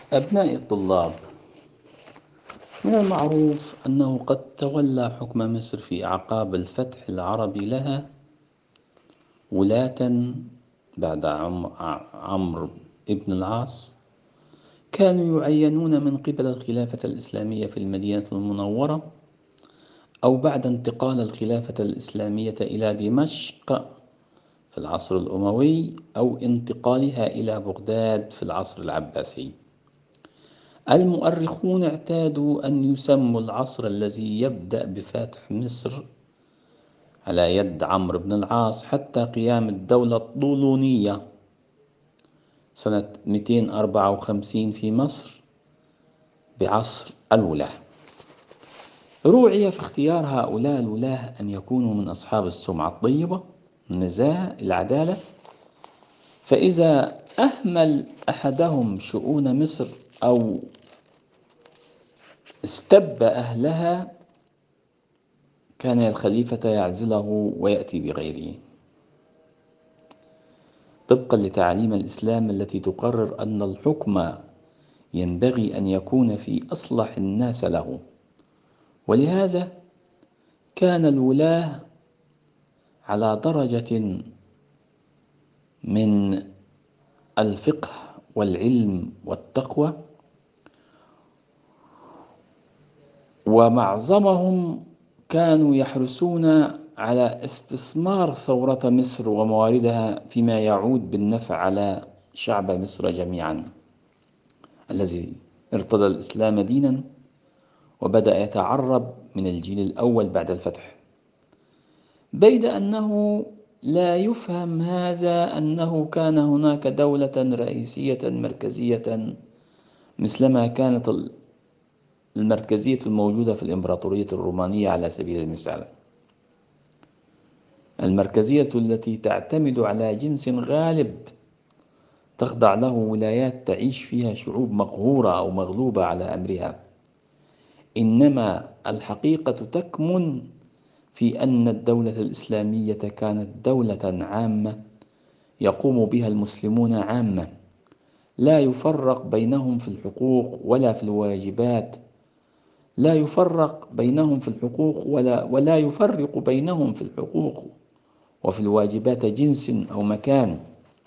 أبنائي الطلاب، من المعروف أنه قد تولى حكم مصر في أعقاب الفتح العربي لها ولاة بعد عمرو بن العاص كانوا يعينون من قبل الخلافة الإسلامية في المدينة المنورة، أو بعد انتقال الخلافة الإسلامية إلى دمشق في العصر الأموي، أو انتقالها إلى بغداد في العصر العباسي. المؤرخون اعتادوا أن يسموا العصر الذي يبدأ بفتح مصر على يد عمرو بن العاص حتى قيام الدولة الطولونية سنة 254 في مصر بعصر الولاة. روعي في اختيار هؤلاء الولاة أن يكونوا من أصحاب السمعة الطيبة، النزاهة، العدالة، فإذا أهمل أحدهم شؤون مصر أو استب أهلها كان الخليفة يعزله ويأتي بغيره، طبقا لتعاليم الإسلام التي تقرر أن الحكم ينبغي أن يكون في أصلح الناس له. ولهذا كان الولاة على درجة من الفقه والعلم والتقوى، ومعظمهم كانوا يحرصون على استثمار ثورة مصر ومواردها فيما يعود بالنفع على شعب مصر جميعا، الذي ارتضى الإسلام دينا وبدأ يتعرب من الجيل الأول بعد الفتح. بيد أنه لا يفهم هذا أنه كان هناك دولة رئيسية مركزية مثلما كانت المركزية الموجودة في الإمبراطورية الرومانية على سبيل المثال، المركزية التي تعتمد على جنس غالب تخضع له ولايات تعيش فيها شعوب مقهورة أو مغلوبة على أمرها. إنما الحقيقة تكمن في أن الدولة الإسلامية كانت دولة عامة يقوم بها المسلمون عامة، لا يفرق بينهم في الحقوق ولا في الواجبات، لا يفرق بينهم في الحقوق ولا يفرق بينهم في الحقوق وفي الواجبات جنس أو مكان.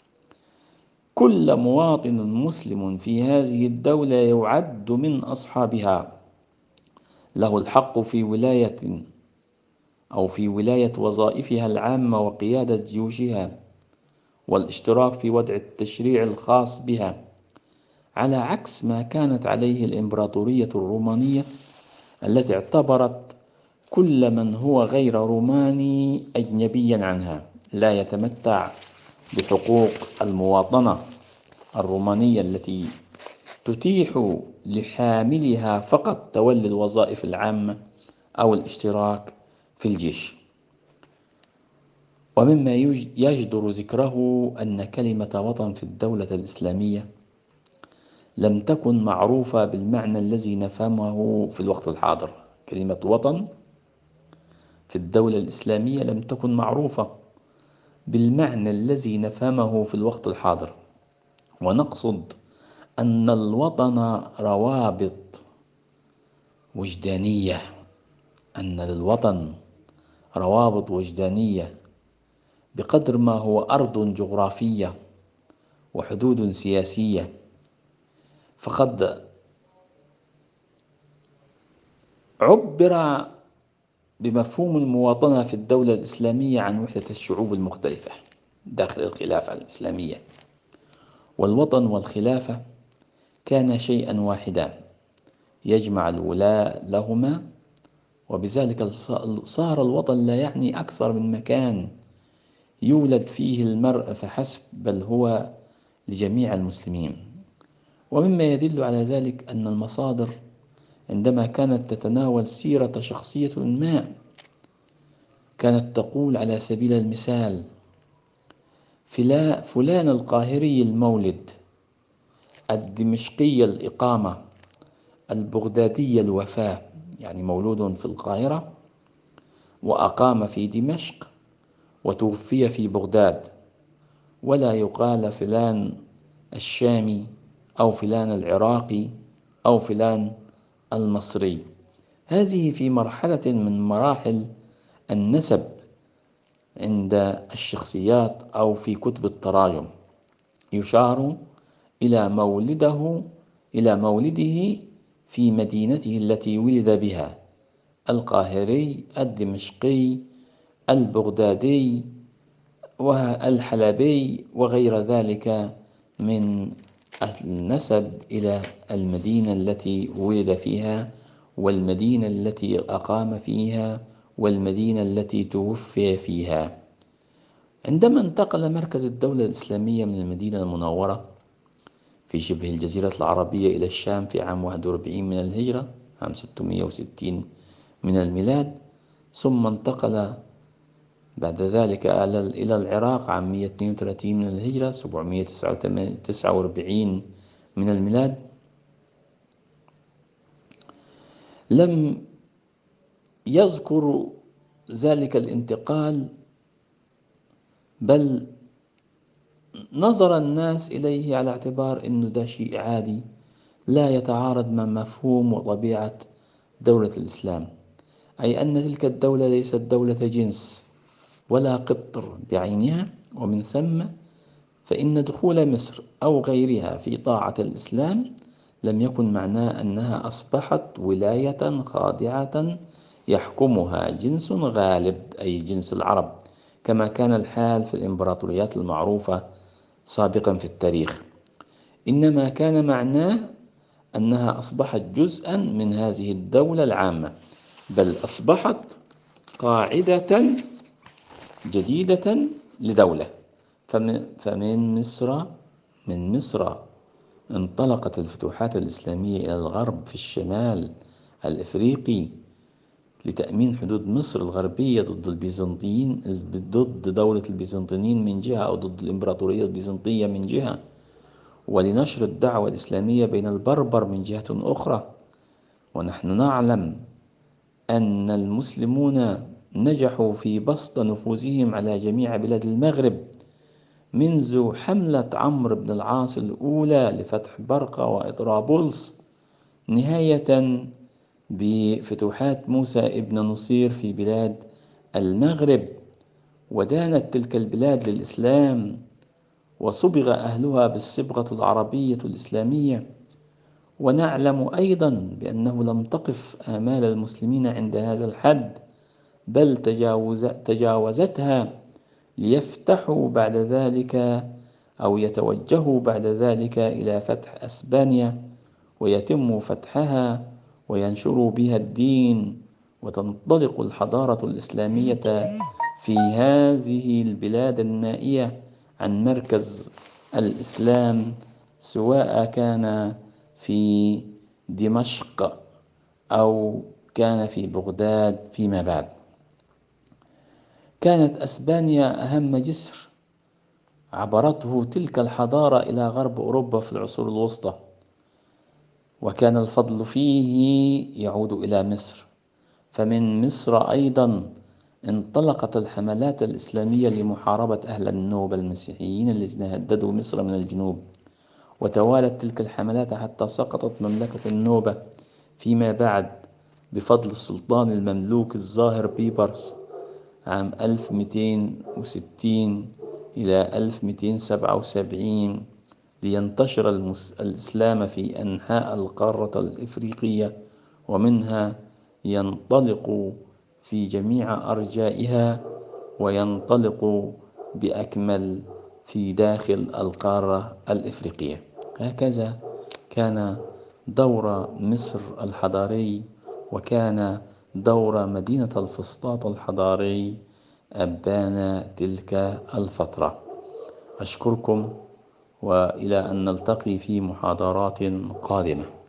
كل مواطن مسلم في هذه الدولة يعد من أصحابها، له الحق في ولاية أو في ولاية وظائفها العامة وقيادة جيوشها والاشتراك في وضع التشريع الخاص بها، على عكس ما كانت عليه الإمبراطورية الرومانية التي اعتبرت كل من هو غير روماني أجنبيا عنها، لا يتمتع بحقوق المواطنة الرومانية التي تتيح لحاملها فقط تولي الوظائف العامة أو الاشتراك في الجيش. ومما يجدر ذكره أن كلمة وطن في الدولة الإسلامية لم تكن معروفة بالمعنى الذي نفهمه في الوقت الحاضر. كلمة وطن في الدولة الإسلامية لم تكن معروفة بالمعنى الذي نفهمه في الوقت الحاضر، ونقصد أن الوطن روابط وجدانية، أن للوطن روابط وجدانية بقدر ما هو أرض جغرافية وحدود سياسية. فقد عبر بمفهوم المواطنة في الدولة الإسلامية عن وحدة الشعوب المختلفة داخل الخلافة الإسلامية، والوطن والخلافة كان شيئا واحدا يجمع الولاء لهما، وبذلك صار الوطن لا يعني أكثر من مكان يولد فيه المرء فحسب، بل هو لجميع المسلمين. ومما يدل على ذلك أن المصادر عندما كانت تتناول سيرة شخصية ما كانت تقول على سبيل المثال: فلان القاهري المولد، الدمشقي الإقامة، البغدادي الوفاة، يعني مولود في القاهرة وأقام في دمشق وتوفي في بغداد، ولا يقال فلان الشامي أو فلان العراقي أو فلان المصري. هذه في مرحلة من مراحل النسب عند الشخصيات أو في كتب التراجم، يشار إلى مولده في مدينته التي ولد بها، القاهري، الدمشقي، البغدادي، والحلبي وغير ذلك من النسب إلى المدينة التي ولد فيها، والمدينة التي أقام فيها، والمدينة التي توفي فيها. عندما انتقل مركز الدولة الإسلامية من المدينة المنورة في شبه الجزيرة العربية إلى الشام في عام 41 من الهجرة، عام 660 من الميلاد، ثم انتقل بعد ذلك إلى العراق عام 132 من الهجرة، 749 من الميلاد، لم يذكر ذلك الانتقال، بل نظر الناس إليه على اعتبار أنه ده شيء عادي لا يتعارض مع مفهوم وطبيعة دولة الإسلام، أي أن تلك الدولة ليست دولة جنس ولا قطر بعينها، ومن ثم فإن دخول مصر أو غيرها في طاعة الإسلام لم يكن معناه أنها أصبحت ولاية خاضعة يحكمها جنس غالب، أي جنس العرب، كما كان الحال في الإمبراطوريات المعروفة سابقا في التاريخ، إنما كان معناه أنها أصبحت جزءا من هذه الدولة العامة، بل أصبحت قاعدة جديدة لدولة. فمن مصر انطلقت الفتوحات الإسلامية إلى الغرب في الشمال الإفريقي لتأمين حدود مصر الغربية ضد البيزنطيين، ضد دولة البيزنطيين من جهة، أو ضد الإمبراطورية البيزنطية من جهة، ولنشر الدعوة الإسلامية بين البربر من جهة أخرى. ونحن نعلم أن المسلمون نجحوا في بسط نفوذهم على جميع بلاد المغرب منذ حملة عمرو بن العاص الأولى لفتح برقة وإطرابلس، نهاية بفتوحات موسى ابن نصير في بلاد المغرب، ودانت تلك البلاد للإسلام وصبغ أهلها بالصبغة العربية الإسلامية. ونعلم أيضا بأنه لم تقف آمال المسلمين عند هذا الحد، بل تجاوزتها ليفتحوا بعد ذلك أو يتوجهوا بعد ذلك إلى فتح أسبانيا، ويتم فتحها وينشروا بها الدين، وتنطلق الحضارة الإسلامية في هذه البلاد النائية عن مركز الإسلام، سواء كان في دمشق أو كان في بغداد فيما بعد. كانت أسبانيا أهم جسر عبرته تلك الحضارة إلى غرب أوروبا في العصور الوسطى، وكان الفضل فيه يعود إلى مصر. فمن مصر أيضا انطلقت الحملات الإسلامية لمحاربة أهل النوبة المسيحيين الذين هددوا مصر من الجنوب، وتوالت تلك الحملات حتى سقطت مملكة النوبة فيما بعد بفضل السلطان المملوك الظاهر بيبرس عام 1260 إلى 1277، لينتشر الإسلام في أنحاء القارة الإفريقية، ومنها ينطلق في جميع أرجائها، وينطلق بأكمل في داخل القارة الإفريقية. هكذا كان دور مصر الحضاري، وكان دور مدينة الفسطاط الحضاري أبان تلك الفترة. أشكركم، وإلى أن نلتقي في محاضرات قادمة.